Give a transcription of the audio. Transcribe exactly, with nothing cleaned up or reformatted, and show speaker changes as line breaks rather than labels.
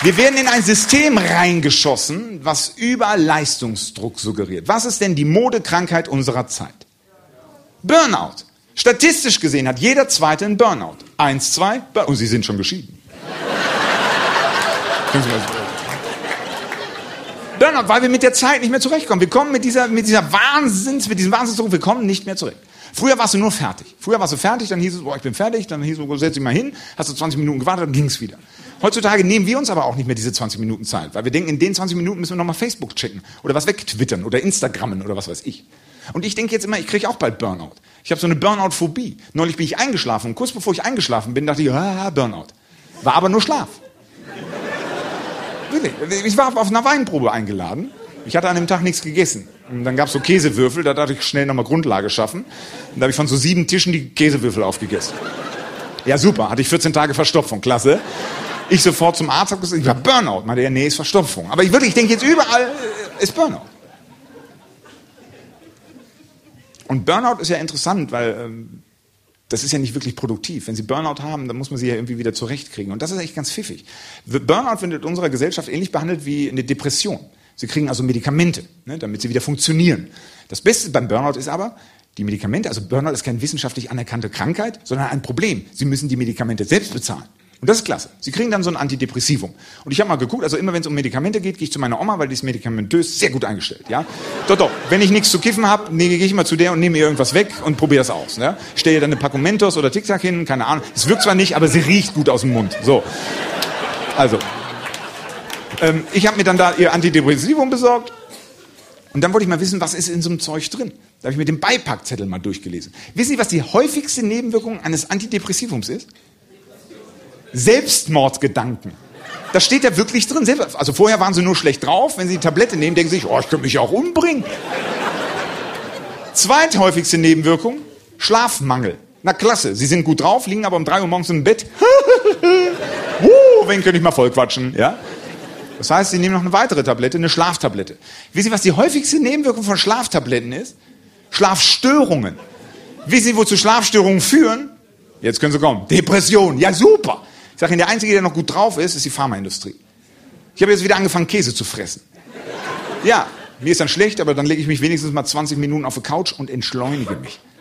Wir werden in ein System reingeschossen, was überall Leistungsdruck suggeriert. Was ist denn die Modekrankheit unserer Zeit? Burnout. Statistisch gesehen hat jeder Zweite einen Burnout. Eins, zwei, Burnout. Und Sie sind schon geschieden. Burnout, weil wir mit der Zeit nicht mehr zurechtkommen. Wir kommen mit dieser, mit dieser Wahnsinns, mit diesem Wahnsinnsdruck, wir kommen nicht mehr zurecht. Früher warst du nur fertig. Früher warst du fertig, dann hieß es, boah, ich bin fertig, dann hieß es, setz dich mal hin, hast du zwanzig Minuten gewartet, dann ging's wieder. Heutzutage nehmen wir uns aber auch nicht mehr diese zwanzig Minuten Zeit, weil wir denken, in den zwanzig Minuten müssen wir nochmal Facebook checken oder was wegtwittern oder Instagrammen oder was weiß ich. Und ich denke jetzt immer, ich kriege auch bald Burnout. Ich habe so eine Burnout-Phobie. Neulich bin ich eingeschlafen und kurz bevor ich eingeschlafen bin, dachte ich, ah, Burnout. War aber nur Schlaf. Wirklich. Ich war auf einer Weinprobe eingeladen. Ich hatte an dem Tag nichts gegessen. Und dann gab es so Käsewürfel, da dachte ich schnell nochmal Grundlage schaffen. Und da habe ich von so sieben Tischen die Käsewürfel aufgegessen. Ja, super, hatte ich vierzehn Tage Verstopfung, klasse. Ich sofort zum Arzt, habe gesagt, ich war Burnout. Meinte er, nee, ist Verstopfung. Aber ich wirklich, ich denke jetzt überall ist Burnout. Und Burnout ist ja interessant, weil ähm, das ist ja nicht wirklich produktiv. Wenn Sie Burnout haben, dann muss man sie ja irgendwie wieder zurechtkriegen. Und das ist echt ganz pfiffig. Burnout wird in unserer Gesellschaft ähnlich behandelt wie eine Depression. Sie kriegen also Medikamente, ne, damit sie wieder funktionieren. Das Beste beim Burnout ist aber, die Medikamente, also Burnout ist keine wissenschaftlich anerkannte Krankheit, sondern ein Problem. Sie müssen die Medikamente selbst bezahlen. Und das ist klasse. Sie kriegen dann so ein Antidepressivum. Und ich habe mal geguckt, also immer wenn es um Medikamente geht, gehe ich zu meiner Oma, weil die ist medikamentös sehr gut eingestellt. Ja? Doch, doch, wenn ich nichts zu kiffen habe, nee, gehe ich immer zu der und nehme ihr irgendwas weg und probiere das aus. Ne? Stelle ihr dann eine Packung Mentos oder Tic Tac hin, keine Ahnung. Es wirkt zwar nicht, aber sie riecht gut aus dem Mund. So. Also, ähm, ich habe mir dann da ihr Antidepressivum besorgt. Und dann wollte ich mal wissen, was ist in so einem Zeug drin. Da habe ich mir den Beipackzettel mal durchgelesen. Wissen Sie, was die häufigste Nebenwirkung eines Antidepressivums ist? Selbstmordgedanken. Das steht ja wirklich drin. Also vorher waren sie nur schlecht drauf. Wenn sie die Tablette nehmen, denken sie sich, oh, ich könnte mich ja auch umbringen. Zweithäufigste Nebenwirkung, Schlafmangel. Na klasse, sie sind gut drauf, liegen aber um drei Uhr morgens im Bett. uh, wen könnte ich mal vollquatschen, ja? Das heißt, sie nehmen noch eine weitere Tablette, eine Schlaftablette. Wissen Sie, was die häufigste Nebenwirkung von Schlaftabletten ist? Schlafstörungen. Wissen Sie, wozu Schlafstörungen führen? Jetzt können Sie kommen. Depression. Ja, super. Ich sage Ihnen, der Einzige, der noch gut drauf ist, ist die Pharmaindustrie. Ich habe jetzt wieder angefangen, Käse zu fressen. Ja, mir ist dann schlecht, aber dann lege ich mich wenigstens mal zwanzig Minuten auf die Couch und entschleunige mich.